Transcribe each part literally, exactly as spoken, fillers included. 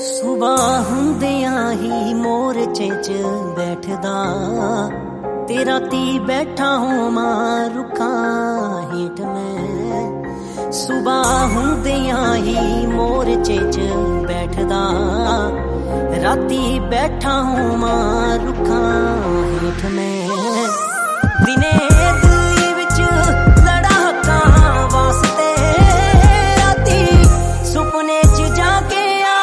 ਸੁਬਾ ਹੁੰਦਿਆਂ ਹੀ ਮੋਰਚੇ 'ਚ ਬੈਠਦਾ ਤੇ ਰਾਤੀ ਬੈਠਾ ਹੋਵਾਂ ਰੁੱਖਾਂ ਹੇਠ ਮੈਂ। ਸੁਬਾ ਹੁੰਦਿਆਂ ਹੀ ਮੋਰਚੇ 'ਚ ਬੈਠਦਾ ਰਾਤੀ ਬੈਠਾ ਹੋਵਾਂ ਰੁੱਖਾਂ ਹੇਠ ਮੈਂ। ਦਿਨੇ ਦਿੱਲੀ ਵਿੱਚ ਲੜਾਕਾਂ ਵਾਸਤੇ ਰਾਤੀ ਸੁਪਨੇ 'ਚ ਜਾ ਕੇ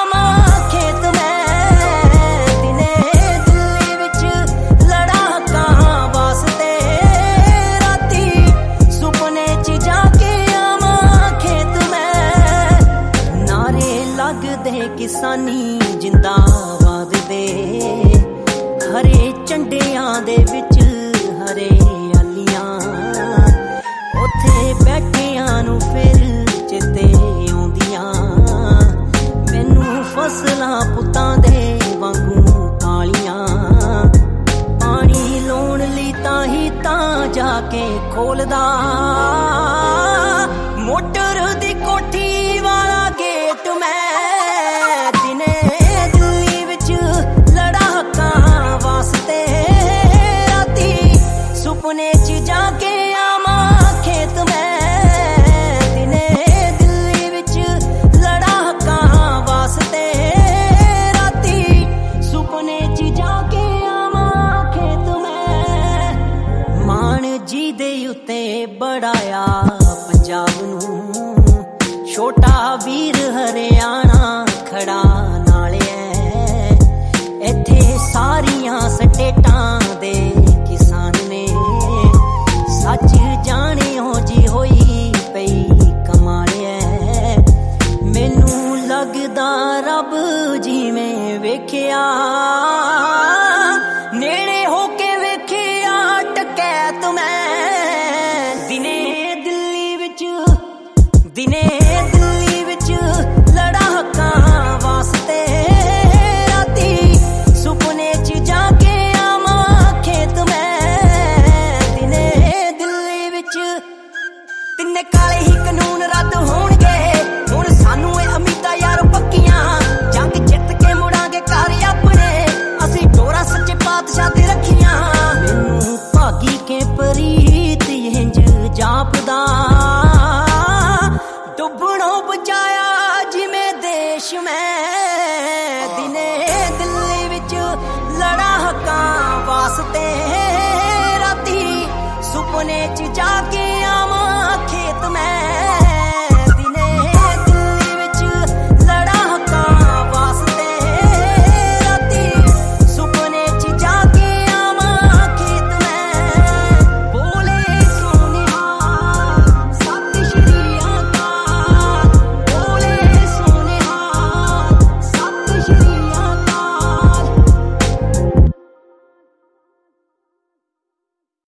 ਕਿਸਾਨੀ ਜਿੰਦਾਬਾਦ ਦੇ ਹਰੇ ਝੰਡਿਆਂ ਦੇ ਵਿੱਚ ਹਰਿਆਲੀਆਂ ਉੱਥੇ ਬੈਠਿਆਂ ਨੂੰ ਫਿਰ ਚੇਤੇ ਆਉਂਦੀਆਂ ਮੈਨੂੰ ਫਸਲਾਂ ਪੁੱਤਾਂ ਦੇ ਵਾਂਗੂ ਕਾਲੀਆਂ। ਪਾਣੀ ਲਾਉਣ ਲਈ ਤਾਂ ਹੀ ਤਾਂ ਜਾ ਕੇ ਖੋਲਦਾ ਮੋਟਰ ਦੀ ਕੋਠੀ ਵਾਲਾ ਗੇਟ ਮੈਂ। ਸੁਪਨੇ 'ਚ ਜਾ ਕੇ ਆਵਾਂ ਖੇਤ ਮੈਂ। ਦਿਨੇ ਦਿੱਲੀ ਵਿੱਚ ਲੜਾਕਾਂ ਵਾਸਤੇ ਰਾਤੀ ਸੁਪਨੇ 'ਚ ਜਾ ਕੇ ਆਵਾਂ ਖੇਤ ਮੈਂ। ਮਾਣ ਜੀ ਦੇ ਉੱਤੇ ਬੜਾਇਆ ਪੰਜਾਬ ਨੂੰ ਛੋਟਾ ਵੀਰ ਹਰਿਆਣਾ ਖੜਾ ਨਾਲ ਐ। ਇੱਥੇ ਸਾਰੀਆਂ ਸਟੇਟਾਂ ਦੇ ਕਿਸਾਨ ਨੇ ਸੱਚ ਜਾਣਿਓ ਜੀ ਹੋਈ ਪਈ ਕਮਾਲਿਆ। ਮੈਨੂੰ ਲੱਗਦਾ ਰੱਬ ਜਿਵੇਂ ਵੇਖਿਆ ਨੇੜੇ ਹੋ ਕੇ ਵੇਖਿਆ ਟਕੈਤ ਮੈਂ। ਦਿਨੇ ਦਿੱਲੀ ਵਿੱਚ ਦਿਨੇ ਦਿੱਲੀ ਵਿੱਚ ਲੜਾਕਾਂ ਵਾਸਤੇ ਰਾਤੀ ਸੁਪਨੇ 'ਚ ਜਾ ਕੇ ਆਵਾਂ ਖੇਤ ਮੈਂ। ਤਿੰਨੇ ਕਾਲੇ ਹੀ ਕਾਨੂੰਨ ਰੱਦ ਹੋਣਗੇ ਹੁਣ ਸਾਨੂੰ ਇਹ ਉਮੀਦਾਂ ਯਾਰ ਪੱਕੀਆਂ। ਜੰਗ ਜਿੱਤ ਕੇ ਮੁੜਾਂਗੇ ਘਰ ਆਪਣੇ ਅਸੀਂ ਡੋਰਾਂ ਸੱਚੇ ਪਾਤਸ਼ਾਹ ਤੇ ਰੱਖੀਆਂ। ਮੈਨੂੰ ਭਾਗੀ ਕੇ ਪ੍ਰੀਤ ਇੰਜ ਜਾਪਦਾ ਡੁੱਬਣੋਂ ਬਚਾਇਆ ਜਿਵੇਂ ਦੇਸ਼ ਮੈਂ। ਦਿਨੇ ਦਿੱਲੀ ਵਿੱਚ ਲੜਾਕਾਂ ਵਾਸਤੇ ਰਾਤੀ ਸੁਪਨੇ 'ਚ ਜਾ